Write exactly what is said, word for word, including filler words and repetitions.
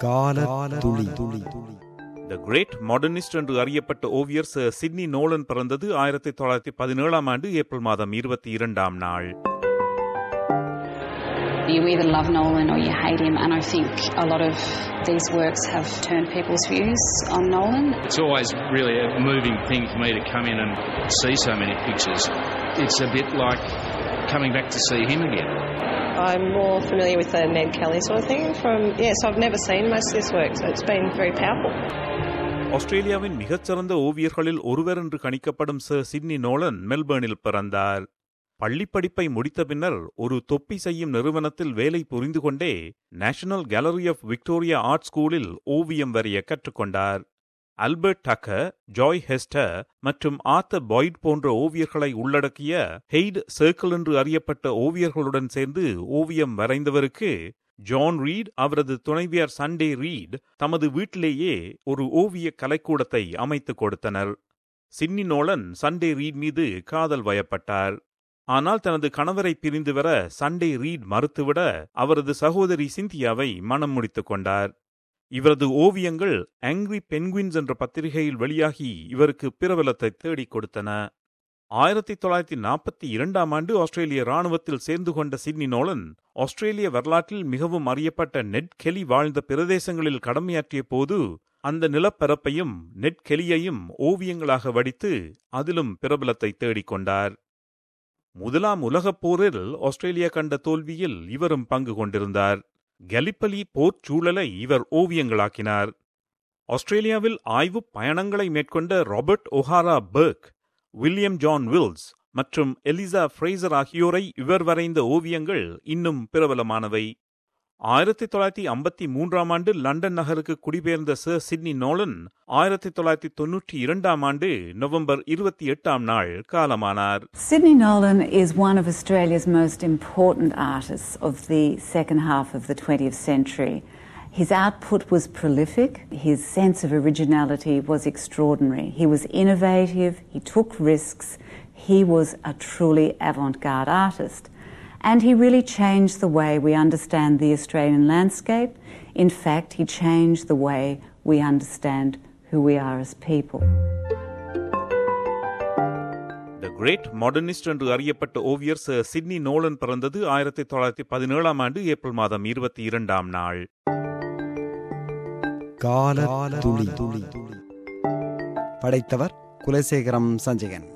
கால துளி துளி த கிரேட் மாடர்னிஸ்ட் என்று அறியப்பட்ட ஓவியர் சர் சிட்னி நோலன் பிறந்தது ஆயிரத்தி தொள்ளாயிரத்தி பதினேழாம் ஆண்டு ஏப்ரல் மாதம் இருபத்தி இரண்டாம் நாள். You either love Nolan or you hate him, and I think a lot of these works have turned people's views on Nolan. It's always really a moving thing for me to come in and see so many pictures. It's a bit like coming back to see him again. I'm more familiar with the Ned Kelly sort of thing from, yeah, so I've never seen most of this work, so it's been very powerful. ஆஸ்திரேலியாவின் மிகச்சிறந்த ஓவியர்களில் ஒருவர் என்று கணிக்கப்படும் sir Sidney Nolan மெல்பர்னில் பிறந்தார். பள்ளிப்படிப்பை முடித்த பின்னர் ஒரு தொப்பி செய்யும் நிறுவனத்தில் வேலை புரிந்து கொண்டே National Gallery of Victoria art ஸ்கூலில் ஓவியம் வரைய கற்றுக்கொண்டார். ஆல்பர்ட் டக்கர், ஜாய் ஹெஸ்டர் மற்றும் ஆர்தர் பாய்ட் போன்ற ஓவியர்களை உள்ளடக்கிய ஹெய்ட் சர்க்கிள் என்று அறியப்பட்ட ஓவியர்களுடன் சேர்ந்து ஓவியம் வரைந்தவருக்கு ஜான் ரீட், அவரது துணைவியார் சண்டே ரீட் தமது வீட்டிலேயே ஒரு ஓவிய கலைக்கூடத்தை அமைத்துக் கொடுத்தனர். சிட்னி நோலன் சண்டே ரீட் மீது காதல் வயப்பட்டார். ஆனால் தனது கணவரை பிரிந்து வர சண்டே ரீட் மறுத்துவிட அவரது சகோதரி சிந்தியாவை மணம் முடித்துக் கொண்டார். இவரது ஓவியங்கள் ஆங்க்ரி பென்குயின்ஸ் என்ற பத்திரிகையில் வெளியாகி இவருக்கு பிரபலத்தை தேடிக் கொடுத்தன. ஆயிரத்தி தொள்ளாயிரத்தி நாற்பத்தி இரண்டாம் ஆண்டு ஆஸ்திரேலிய இராணுவத்தில் சேர்ந்து கொண்ட சிட்னி நோலன் ஆஸ்திரேலிய வரலாற்றில் மிகவும் அறியப்பட்ட நெட் கெலி வாழ்ந்த பிரதேசங்களில் கடமையாற்றிய போது அந்த நிலப்பரப்பையும் நெட் கெலியையும் ஓவியங்களாக வடித்து அதிலும் பிரபலத்தை தேடிக்கொண்டார். முதலாம் உலகப் போரில் ஆஸ்திரேலியா கண்ட தோல்வியில் இவரும் பங்கு கொண்டிருந்தார். கலிப்பலி போர்ச் சூழலை இவர் ஓவியங்களாக்கினார். ஆஸ்திரேலியாவில் ஆய்வு பயணங்களை மேற்கொண்ட Robert O'Hara Burke, William John Wills மற்றும் எலிசா ஃப்ரேசர் ஆகியோரை இவர் வரைந்த ஓவியங்கள் இன்னும் பிரபலமானவை. ஆயிரத்தி தொள்ளாயிரத்தி ஐம்பத்தி மூன்றாம் ஆண்டு லண்டன் நகருக்கு குடிபெயர்ந்த சர் சிட்னி நோலன் ஆயிரத்தி தொள்ளாயிரத்தி தொன்னூற்றி இரண்டாம் ஆண்டு நவம்பர் இருபத்தி எட்டாம் நாள் காலமானார். Sydney Nolan is one of Australia's most important artists of the second half of the twentieth century. His output was prolific. His sense of originality was extraordinary. He was innovative. He took risks. He was a truly avant-garde artist. And he really changed the way we understand the Australian landscape. In fact, he changed the way we understand who we are as people. The Great Modernist என்று அறியப்பட்ட ஓவியர் sir Sidney Nolan பிறந்தது ஆயிரத்தி தொள்ளாயிரத்தி பதினேழாம் ஆண்டு April மாதம் இருபத்தி இரண்டாம் நாள். கால துளி துளி படைத்தவர் குலசேகரம் சஞ்சயன்.